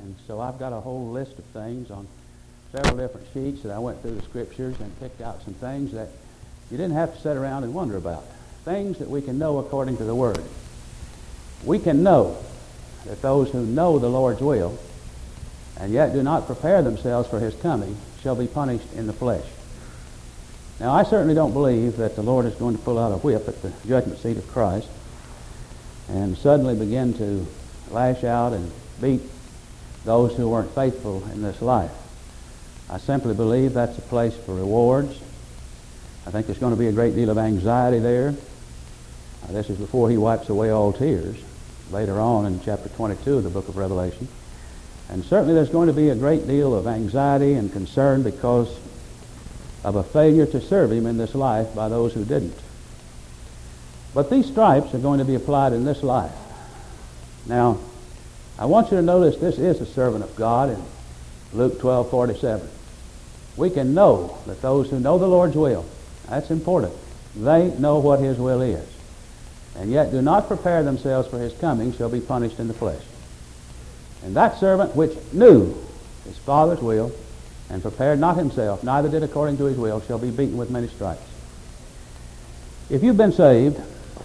And so I've got a whole list of things on several different sheets that I went through the Scriptures and picked out some things that you didn't have to sit around and wonder about. Things that we can know according to the Word. We can know that those who know the Lord's will and yet do not prepare themselves for His coming shall be punished in the flesh. Now, I certainly don't believe that the Lord is going to pull out a whip at the judgment seat of Christ and suddenly begin to lash out and beat those who weren't faithful in this life. I simply believe that's a place for rewards. I think there's going to be a great deal of anxiety there. This is before He wipes away all tears, later on in chapter 22 of the book of Revelation. And certainly there's going to be a great deal of anxiety and concern because of a failure to serve Him in this life by those who didn't. But these stripes are going to be applied in this life. Now, I want you to notice this is a servant of God in Luke 12:47. We can know that those who know the Lord's will, that's important, they know what His will is, and yet do not prepare themselves for His coming shall be punished in the flesh. And that servant which knew his Father's will and prepared not himself, neither did according to His will, shall be beaten with many stripes. If you've been saved,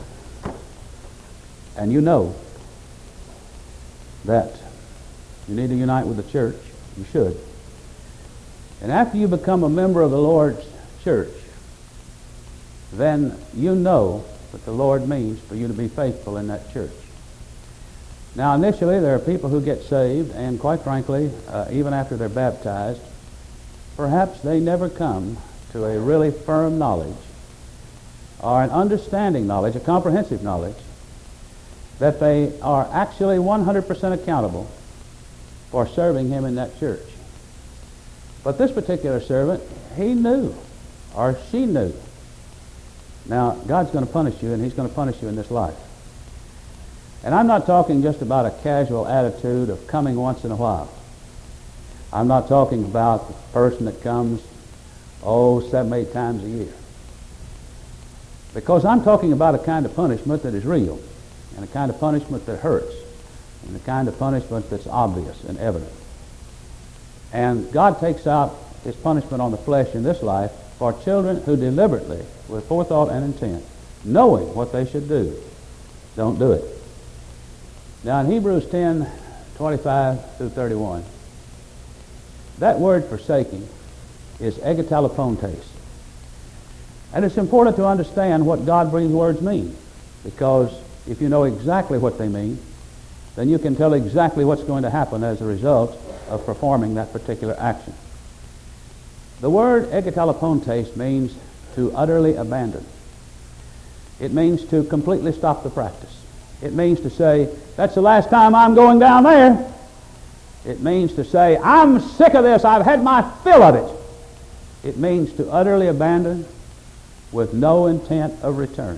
and you know that you need to unite with the church, you should. And after you become a member of the Lord's church, then you know what the Lord means for you to be faithful in that church. Now, initially, there are people who get saved, and quite frankly, even after they're baptized, perhaps they never come to a really firm knowledge or an understanding knowledge, a comprehensive knowledge, that they are actually 100% accountable for serving Him in that church. But this particular servant, he knew, or she knew. Now, God's going to punish you, and He's going to punish you in this life. And I'm not talking just about a casual attitude of coming once in a while. I'm not talking about the person that comes, 7, 8 times a year. Because I'm talking about a kind of punishment that is real, and a kind of punishment that hurts, and a kind of punishment that's obvious and evident. And God takes out His punishment on the flesh in this life for children who deliberately, with forethought and intent, knowing what they should do, don't do it. Now in Hebrews 10:25 through 31, that word forsaking is egatalopontes. And it's important to understand what God-breathed words mean, because if you know exactly what they mean, then you can tell exactly what's going to happen as a result of performing that particular action. The word egatalopontes means to utterly abandon. It means to completely stop the practice. It means to say, that's the last time I'm going down there. It means to say, I'm sick of this. I've had my fill of it. It means to utterly abandon with no intent of return.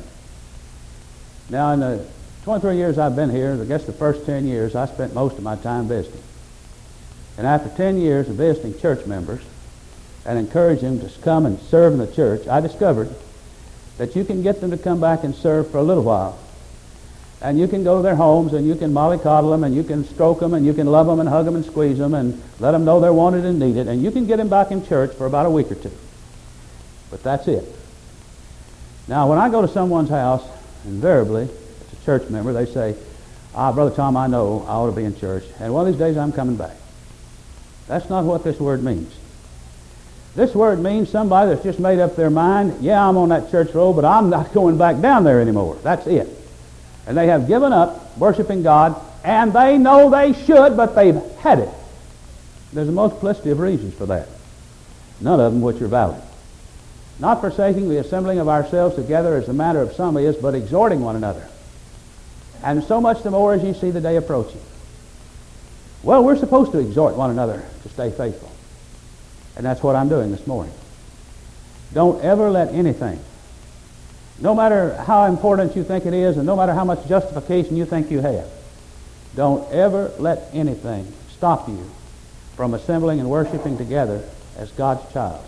Now, in the 23 years I've been here, I guess the first 10 years, I spent most of my time visiting. And after 10 years of visiting church members and encouraging them to come and serve in the church, I discovered that you can get them to come back and serve for a little while. And you can go to their homes and you can mollycoddle them and you can stroke them and you can love them and hug them and squeeze them and let them know they're wanted and needed, and you can get them back in church for about a week or two. But that's it. Now, when I go to someone's house, invariably, it's a church member, they say, Brother Tom, I know I ought to be in church, and one of these days I'm coming back. That's not what this word means. This word means somebody that's just made up their mind, yeah, I'm on that church roll, but I'm not going back down there anymore. That's it. And they have given up worshiping God, and they know they should, but they've had it. There's a multiplicity of reasons for that, none of them which are valid. Not forsaking the assembling of ourselves together as the manner of some is, but exhorting one another. And so much the more as you see the day approaching. Well, we're supposed to exhort one another to stay faithful. And that's what I'm doing this morning. Don't ever let anything, no matter how important you think it is and no matter how much justification you think you have, don't ever let anything stop you from assembling and worshiping together as God's child.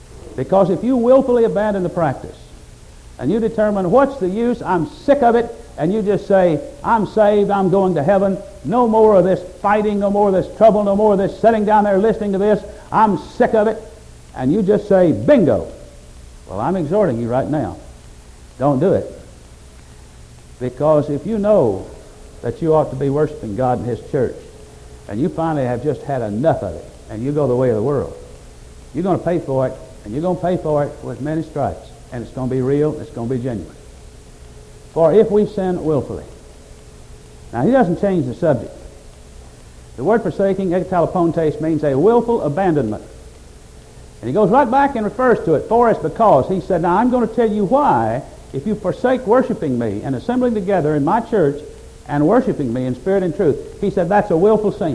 Because if you willfully abandon the practice and you determine what's the use, I'm sick of it, and you just say, I'm saved, I'm going to heaven, no more of this fighting, no more of this trouble, no more of this sitting down there listening to this, I'm sick of it, and you just say, bingo. Well, I'm exhorting you right now, don't do it. Because if you know that you ought to be worshiping God in His church, and you finally have just had enough of it, and you go the way of the world, you're going to pay for it, and you're going to pay for it with many stripes, and it's going to be real, it's going to be genuine. For if we sin willfully. Now, he doesn't change the subject. The word forsaking, ekatalopontes, means a willful abandonment. And he goes right back and refers to it, for it's because. He said, now I'm going to tell you why, if you forsake worshiping me and assembling together in my church and worshiping me in spirit and truth. He said, that's a willful sin.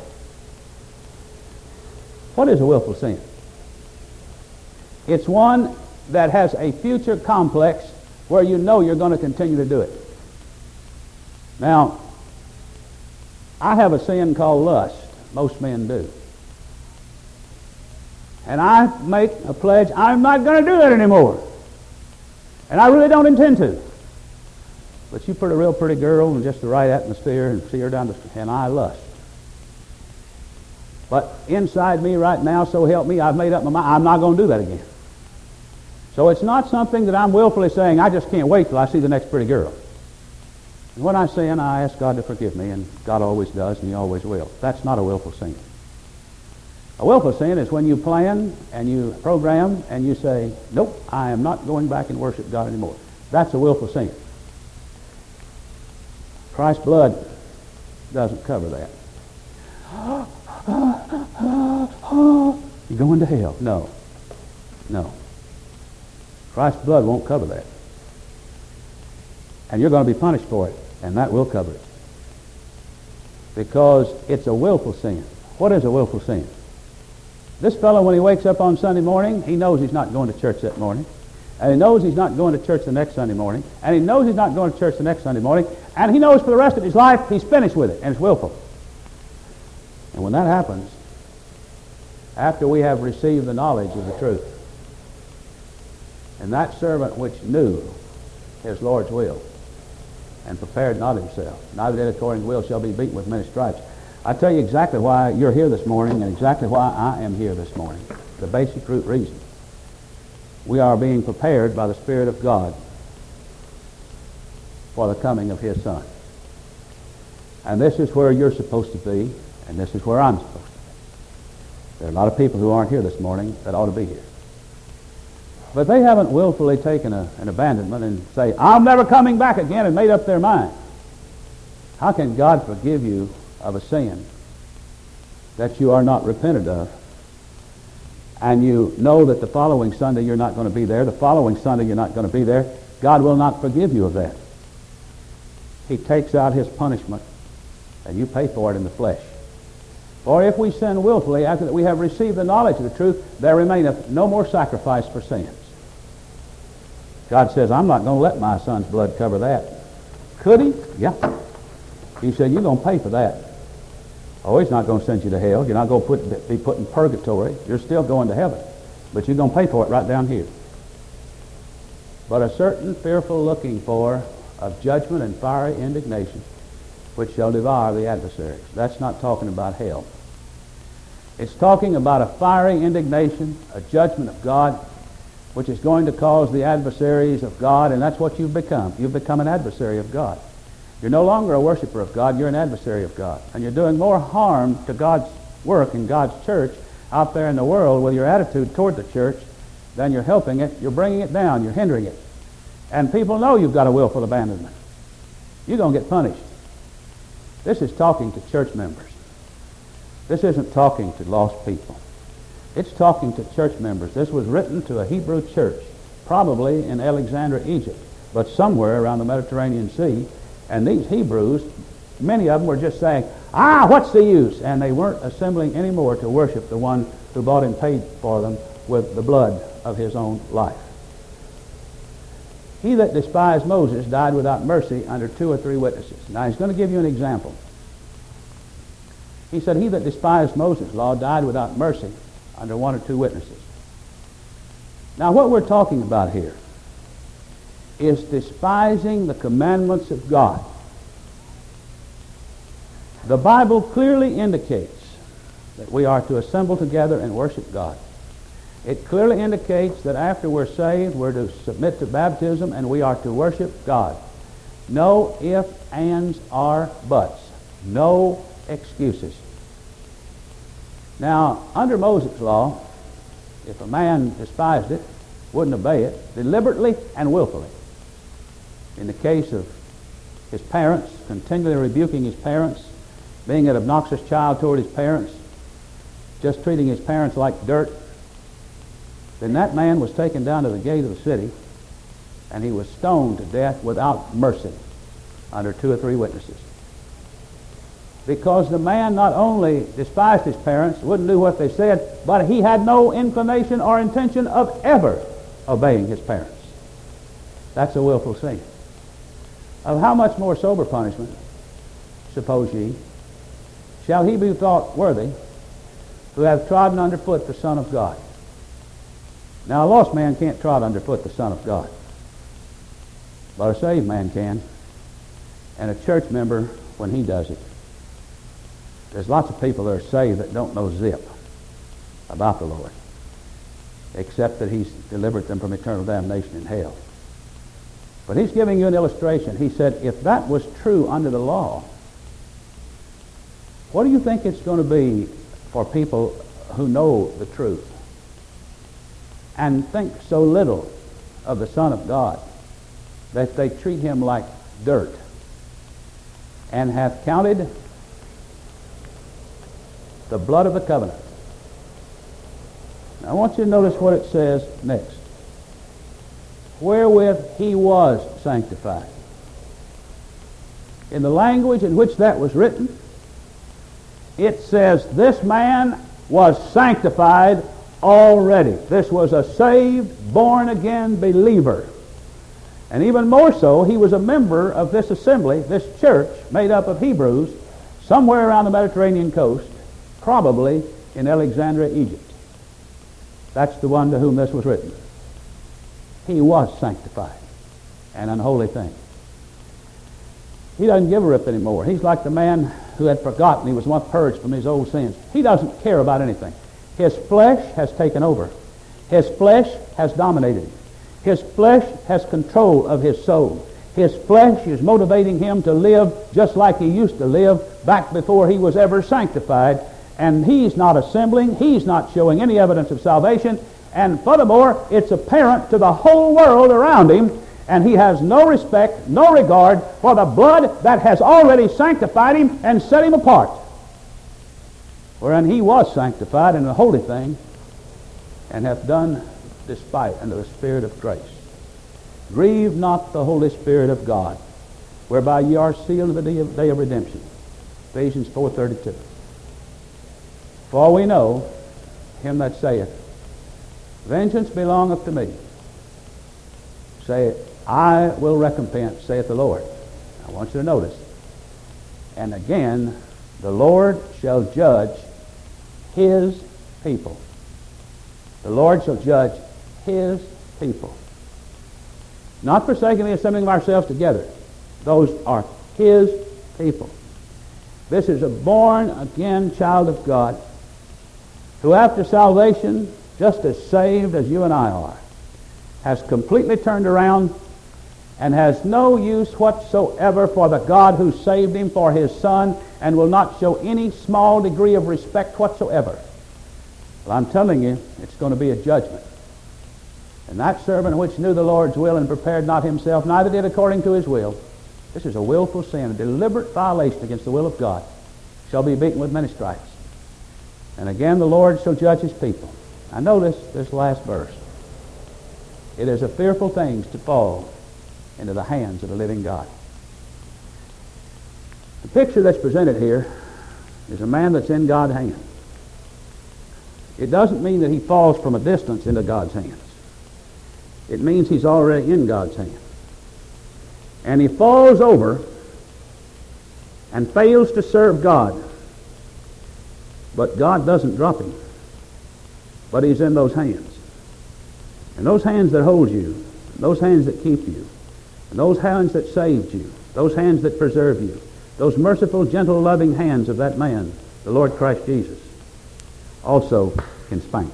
What is a willful sin? It's one that has a future complex where you know you're going to continue to do it. Now, I have a sin called lust. Most men do. And I make a pledge, I'm not going to do that anymore. And I really don't intend to. But you put a real pretty girl in just the right atmosphere and see her down the street, and I lust. But inside me right now, so help me, I've made up my mind, I'm not going to do that again. So it's not something that I'm willfully saying, I just can't wait till I see the next pretty girl. And when I sin, I ask God to forgive me, and God always does, and He always will. That's not a willful sin. A willful sin is when you plan and you program and you say, nope, I am not going back and worship God anymore. That's a willful sin. Christ's blood doesn't cover that. You're going to hell. No. No. Christ's blood won't cover that. And you're going to be punished for it, and that will cover it. Because it's a willful sin. What is a willful sin? This fellow, when he wakes up on Sunday morning, he knows he's not going to church that morning. And he knows he's not going to church the next Sunday morning. And he knows he's not going to church the next Sunday morning. And he knows for the rest of his life he's finished with it, and it's willful. And when that happens, after we have received the knowledge of the truth, and that servant which knew his Lord's will and prepared not himself, neither did according to will, shall be beaten with many stripes. I tell you exactly why you're here this morning and exactly why I am here this morning. The basic root reason. We are being prepared by the Spirit of God for the coming of His Son. And this is where you're supposed to be, and this is where I'm supposed to be. There are a lot of people who aren't here this morning that ought to be here. But they haven't willfully taken an abandonment and say, I'm never coming back again, and made up their mind. How can God forgive you of a sin that you are not repentant of, and you know that the following Sunday you're not going to be there, the following Sunday you're not going to be there? God will not forgive you of that. He takes out His punishment, and you pay for it in the flesh. For if we sin willfully, after that we have received the knowledge of the truth, there remaineth no more sacrifice for sins. God says, I'm not going to let my Son's blood cover that. Could He? Yeah. He said, you're going to pay for that. Oh, He's not going to send you to hell. You're not going to be put in purgatory. You're still going to heaven. But you're going to pay for it right down here. But a certain fearful looking for of judgment and fiery indignation, which shall devour the adversaries. That's not talking about hell. It's talking about a fiery indignation, a judgment of God, which is going to cause the adversaries of God, and that's what you've become. You've become an adversary of God. You're no longer a worshiper of God, you're an adversary of God. And you're doing more harm to God's work in God's church out there in the world with your attitude toward the church than you're helping it. You're bringing it down, you're hindering it. And people know you've got a willful abandonment. You're going to get punished. This is talking to church members. This isn't talking to lost people. It's talking to church members. This was written to a Hebrew church, probably in Alexandria, Egypt, but somewhere around the Mediterranean Sea. And these Hebrews, many of them were just saying, what's the use? And they weren't assembling anymore to worship the one who bought and paid for them with the blood of His own life. He that despised Moses died without mercy under 2 or 3 witnesses. Now he's going to give you an example. He said, he that despised Moses' law died without mercy under 1 or 2 witnesses. Now what we're talking about here is despising the commandments of God. The Bible clearly indicates that we are to assemble together and worship God. It clearly indicates that after we're saved, we're to submit to baptism and we are to worship God. No ifs, ands, or buts. No excuses. Now, under Moses' law, if a man despised it, wouldn't obey it, deliberately and willfully, in the case of his parents, continually rebuking his parents, being an obnoxious child toward his parents, just treating his parents like dirt, then that man was taken down to the gate of the city and he was stoned to death without mercy under 2 or 3 witnesses. Because the man not only despised his parents, wouldn't do what they said, but he had no inclination or intention of ever obeying his parents. That's a willful sin. Of how much more sober punishment, suppose ye, shall he be thought worthy who hath trodden underfoot the Son of God? Now, a lost man can't trod underfoot the Son of God, but a saved man can, and a church member when he does it. There's lots of people that are saved that don't know zip about the Lord, except that he's delivered them from eternal damnation in hell. But he's giving you an illustration. He said, if that was true under the law, what do you think it's going to be for people who know the truth and think so little of the Son of God that they treat him like dirt and have counted the blood of the covenant? Now, I want you to notice what it says next. Wherewith he was sanctified. In the language in which that was written, it says this man was sanctified already. This was a saved, born-again believer. And even more so, he was a member of this assembly, this church made up of Hebrews, somewhere around the Mediterranean coast, probably in Alexandria, Egypt. That's the one to whom this was written. He was sanctified, an unholy thing. He doesn't give a rip anymore. He's like the man who had forgotten he was once purged from his old sins. He doesn't care about anything. His flesh has taken over. His flesh has dominated him. His flesh has control of his soul. His flesh is motivating him to live just like he used to live back before he was ever sanctified. And he's not assembling. He's not showing any evidence of salvation. And furthermore, it's apparent to the whole world around him, and he has no respect, no regard for the blood that has already sanctified him and set him apart. Wherein he was sanctified in a holy thing, and hath done despite unto the Spirit of grace. Grieve not the Holy Spirit of God, whereby ye are sealed in the day of redemption. Ephesians 4:32. For we know him that saith, vengeance belongeth to me. Say, I will recompense, saith the Lord. I want you to notice. And again, the Lord shall judge his people. The Lord shall judge his people. Not forsaking the assembling of ourselves together. Those are his people. This is a born-again child of God who after salvation, just as saved as you and I are, has completely turned around and has no use whatsoever for the God who saved him, for his Son, and will not show any small degree of respect whatsoever. Well, I'm telling you, it's going to be a judgment. And that servant which knew the Lord's will and prepared not himself, neither did according to his will. This is a willful sin, a deliberate violation against the will of God, shall be beaten with many stripes. And again the Lord shall judge his people. Now notice this last verse. It is a fearful thing to fall into the hands of the living God. The picture that's presented here is a man that's in God's hand. It doesn't mean that he falls from a distance into God's hands. It means he's already in God's hand. And he falls over and fails to serve God. But God doesn't drop him. But he's in those hands. And those hands that hold you, those hands that keep you, And those hands that saved you, those hands that preserve you, those merciful, gentle, loving hands of that man, the Lord Christ Jesus, also can spank.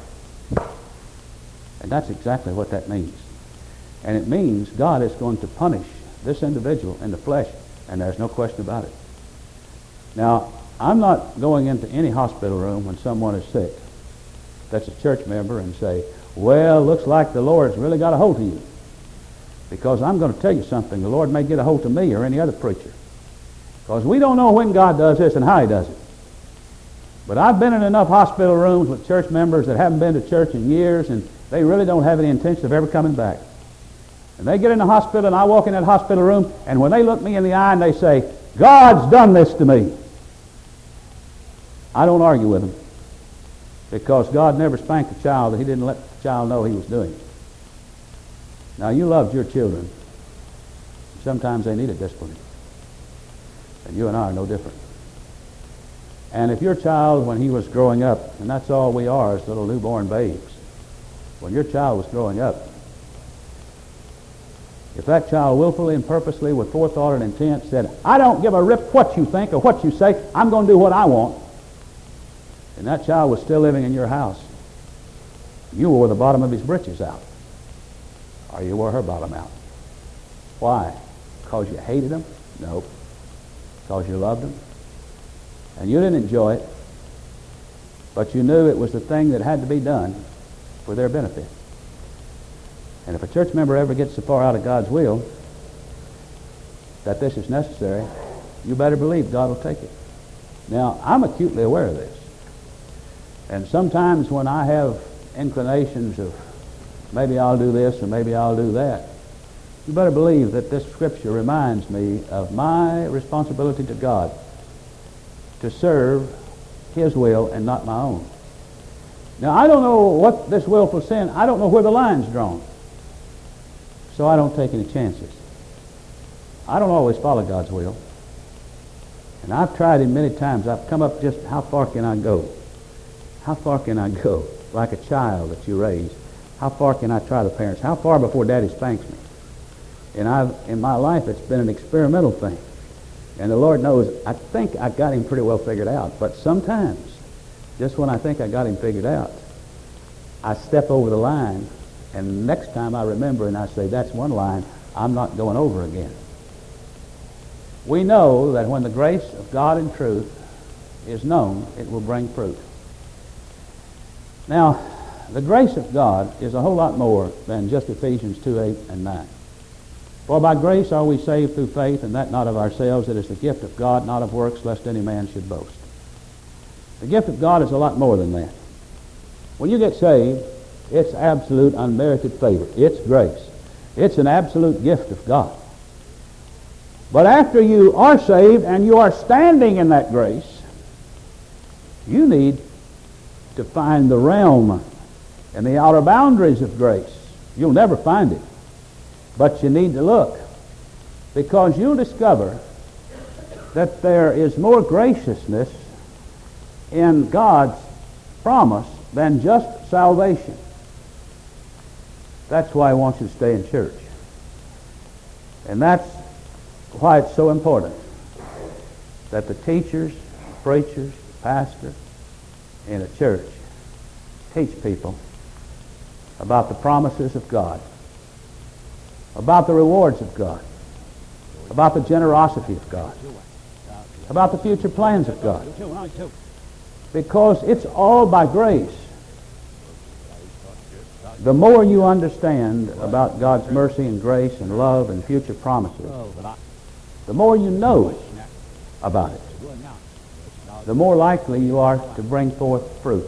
And that's exactly what that means. And it means God is going to punish this individual in the flesh, and there's no question about it. Now, I'm not going into any hospital room when someone is sick that's a church member and say, well, looks like the Lord's really got a hold of you. Because I'm going to tell you something, the Lord may get a hold of me or any other preacher. Because we don't know when God does this and how He does it. But I've been in enough hospital rooms with church members that haven't been to church in years, and they really don't have any intention of ever coming back. And they get in the hospital, and I walk in that hospital room, and when they look me in the eye and they say, God's done this to me, I don't argue with them. Because God never spanked a child that He didn't let the child know He was doing it. Now, you loved your children. Sometimes they need a discipline. And you and I are no different. And if your child, when he was growing up, and that's all we are as little newborn babes, when your child was growing up, if that child willfully and purposely with forethought and intent said, I don't give a rip what you think or what you say, I'm going to do what I want, and that child was still living in your house, you wore the bottom of his britches out. Or you wore her bottom out. Why? Because you hated him? No. Because you loved him? And you didn't enjoy it, but you knew it was the thing that had to be done for their benefit. And if a church member ever gets so far out of God's will that this is necessary, you better believe God will take it. Now, I'm acutely aware of this. And sometimes when I have inclinations of maybe I'll do this or maybe I'll do that, you better believe that this scripture reminds me of my responsibility to God to serve His will and not my own. Now, I don't know what this willful sin, I don't know where the line's drawn. So I don't take any chances. I don't always follow God's will. And I've tried it many times. I've come up just how far can I go? How far can I go? Like a child that you raise. How far can I try the parents? How far before Daddy spanks me? And in my life, it's been an experimental thing. And the Lord knows, I think I got Him pretty well figured out. But sometimes, just when I think I got Him figured out, I step over the line, and next time I remember and I say, that's one line, I'm not going over again. We know that when the grace of God and truth is known, it will bring fruit. Now, the grace of God is a whole lot more than just Ephesians 2:8 and 9. For by grace are we saved through faith, and that not of ourselves, it is the gift of God, not of works, lest any man should boast. The gift of God is a lot more than that. When you get saved, it's absolute unmerited favor. It's grace. It's an absolute gift of God. But after you are saved and you are standing in that grace, you need to find the realm and the outer boundaries of grace. You'll never find it. But you need to look, because you'll discover that there is more graciousness in God's promise than just salvation. That's why I want you to stay in church. And that's why it's so important that the teachers, preachers, pastor in a church teach people about the promises of God, about the rewards of God, about the generosity of God, about the future plans of God. Because it's all by grace. The more you understand about God's mercy and grace and love and future promises, the more you know about it, the more likely you are to bring forth fruit.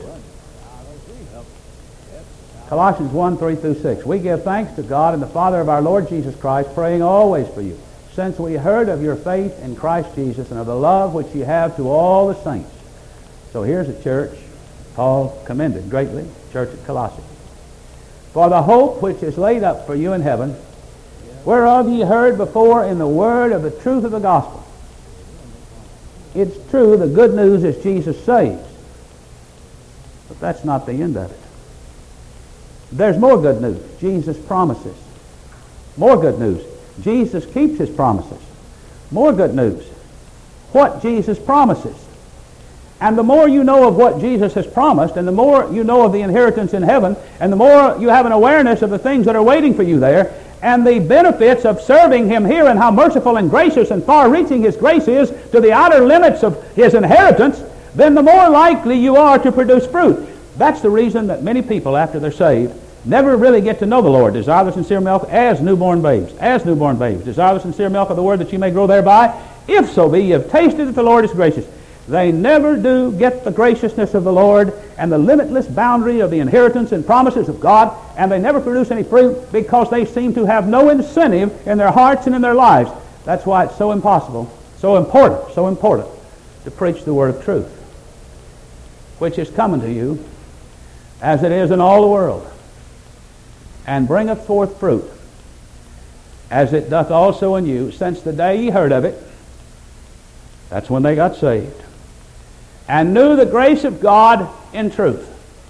Colossians 1:3-6. We give thanks to God and the Father of our Lord Jesus Christ, praying always for you, since we heard of your faith in Christ Jesus and of the love which you have to all the saints. So here's a church Paul commended greatly, church at Colossae. For the hope which is laid up for you in heaven, whereof ye heard before in the word of the truth of the gospel. It's true, the good news is Jesus saves. But that's not the end of it. There's more good news. Jesus promises. More good news. Jesus keeps His promises. More good news. What Jesus promises. And the more you know of what Jesus has promised, and the more you know of the inheritance in heaven, and the more you have an awareness of the things that are waiting for you there, and the benefits of serving Him here, and how merciful and gracious and far-reaching His grace is to the outer limits of His inheritance, then the more likely you are to produce fruit. That's the reason that many people, after they're saved, never really get to know the Lord. Desire the sincere milk as newborn babes. As newborn babes. Desire the sincere milk of the Word that you may grow thereby. If so be you have tasted that the Lord is gracious. They never do get the graciousness of the Lord and the limitless boundary of the inheritance and promises of God, and they never produce any fruit because they seem to have no incentive in their hearts and in their lives. That's why it's so impossible, so important to preach the word of truth, which is coming to you as it is in all the world, and bringeth forth fruit, as it doth also in you, since the day ye heard of it. That's when they got saved, and knew the grace of God in truth.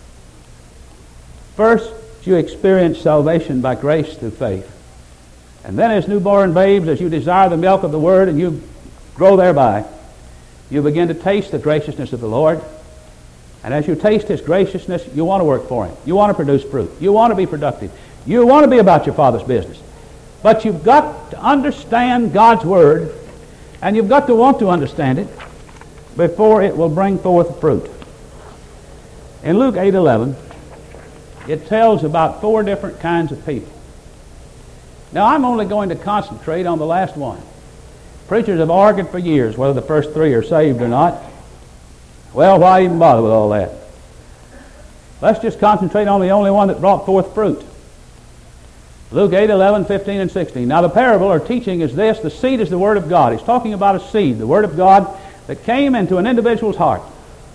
First, you experience salvation by grace through faith. And then as newborn babes, as you desire the milk of the Word and you grow thereby, you begin to taste the graciousness of the Lord. And as you taste His graciousness, you want to work for Him. You want to produce fruit. You want to be productive. You want to be about your Father's business. But you've got to understand God's Word, and you've got to want to understand it before it will bring forth fruit. In Luke 8:11, it tells about 4 different kinds of people. Now, I'm only going to concentrate on the last one. Preachers have argued for years whether the first 3 are saved or not. Well, why even bother with all that? Let's just concentrate on the only one that brought forth fruit. Luke 8:11, 15, and 16. Now the parable or teaching is this: the seed is the Word of God. He's talking about a seed, the Word of God, that came into an individual's heart.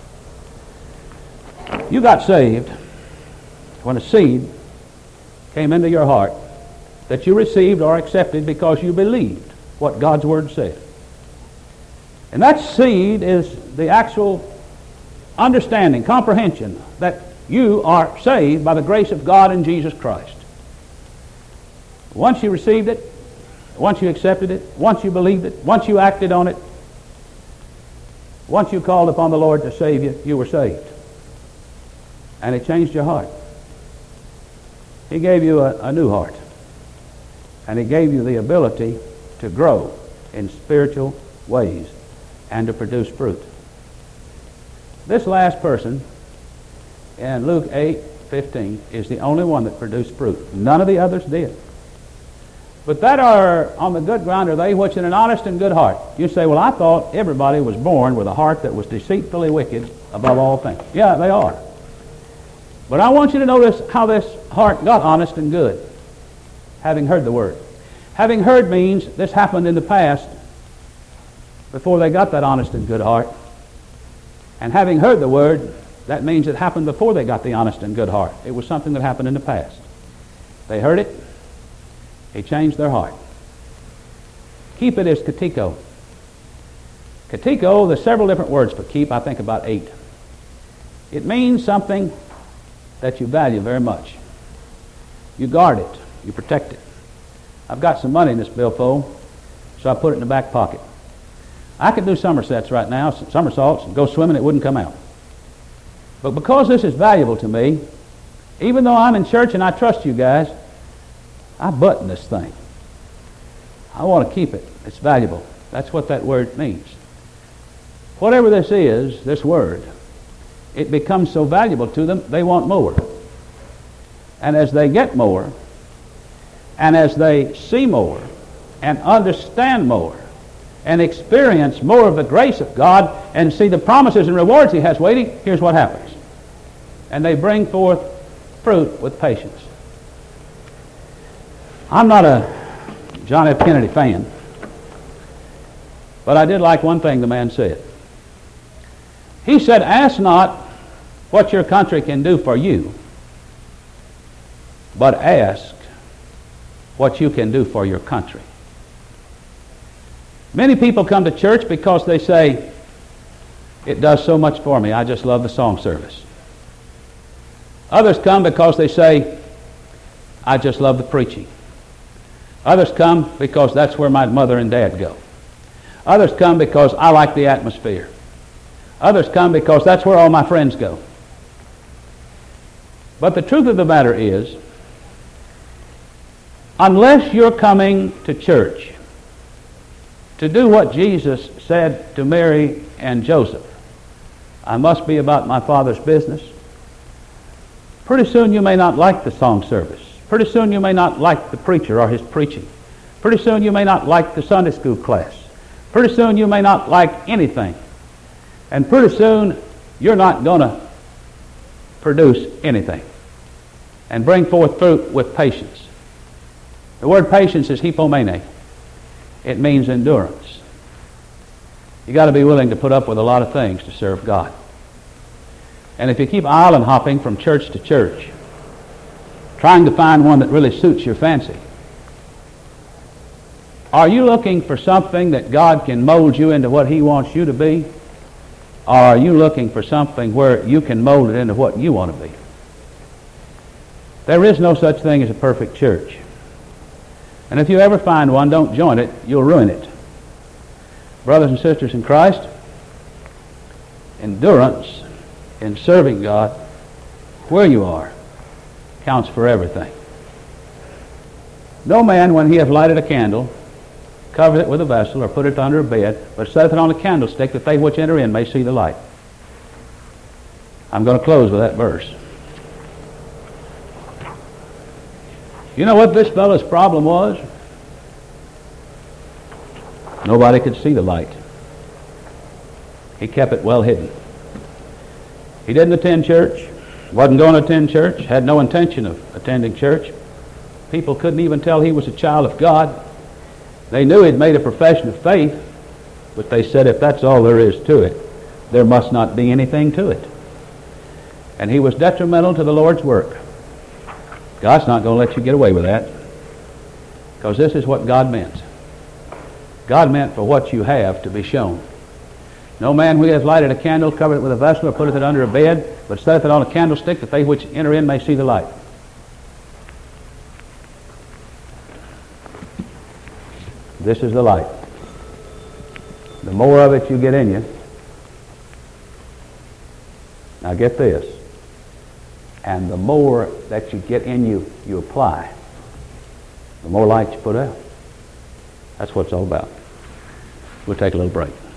You got saved when a seed came into your heart that you received or accepted because you believed what God's Word said. And that seed is the actual understanding, comprehension that you are saved by the grace of God in Jesus Christ. Once you received it, once you accepted it, once you believed it, once you acted on it, once you called upon the Lord to save you, you were saved. And it changed your heart. He gave you a new heart. And He gave you the ability to grow in spiritual ways and to produce fruit. This last person in Luke 8:15 is the only one that produced fruit. None of the others did. But that are on the good ground are they which in an honest and good heart. You say, well, I thought everybody was born with a heart that was deceitfully wicked above all things. Yeah, they are. But I want you to notice how this heart got honest and good, having heard the Word. Having heard means this happened in the past before they got that honest and good heart. And having heard the Word, that means it happened before they got the honest and good heart. It was something that happened in the past. They heard it. He changed their heart. Keep it is katiko. Katiko, there's several different words for keep. I think about 8. It means something that you value very much. You guard it. You protect it. I've got some money in this billfold, so I put it in the back pocket. I could do somersets right now, somersaults, and go swimming, it wouldn't come out. But because this is valuable to me, even though I'm in church and I trust you guys, I button this thing. I want to keep it. It's valuable. That's what that word means. Whatever this is, this word, it becomes so valuable to them, they want more. And as they get more, and as they see more, and understand more, and experience more of the grace of God, and see the promises and rewards He has waiting, here's what happens. And they bring forth fruit with patience. I'm not a John F. Kennedy fan, but I did like one thing the man said. He said, ask not what your country can do for you, but ask what you can do for your country. Many people come to church because they say, it does so much for me, I just love the song service. Others come because they say, I just love the preaching. Others come because that's where my mother and dad go. Others come because I like the atmosphere. Others come because that's where all my friends go. But the truth of the matter is, unless you're coming to church to do what Jesus said to Mary and Joseph, I must be about my Father's business, pretty soon you may not like the song service. Pretty soon you may not like the preacher or his preaching. Pretty soon you may not like the Sunday school class. Pretty soon you may not like anything. And pretty soon you're not going to produce anything and bring forth fruit with patience. The word patience is hypomene. It means endurance. You got to be willing to put up with a lot of things to serve God. And if you keep island hopping from church to church, trying to find one that really suits your fancy, are you looking for something that God can mold you into what He wants you to be? Or are you looking for something where you can mold it into what you want to be? There is no such thing as a perfect church. And if you ever find one, don't join it. You'll ruin it. Brothers and sisters in Christ, endurance in serving God where you are counts for everything. No man, when he hath lighted a candle, covereth it with a vessel, or put it under a bed, but setteth it on a candlestick, that they which enter in may see the light. I'm going to close with that verse. You know what this fellow's problem was? Nobody could see the light. He kept it well hidden. He didn't attend church, wasn't going to attend church, had no intention of attending church. People couldn't even tell he was a child of God. They knew he'd made a profession of faith, but they said if that's all there is to it, there must not be anything to it. And he was detrimental to the Lord's work. God's not going to let you get away with that, because this is what God meant. God meant for what you have to be shown. No man who hath lighted a candle, covered it with a vessel, or putteth it under a bed, but setteth it on a candlestick, that they which enter in may see the light. This is the light. The more of it you get in you, now get this, and the more that you get in you, you apply, the more light you put out. That's what it's all about. We'll take a little break.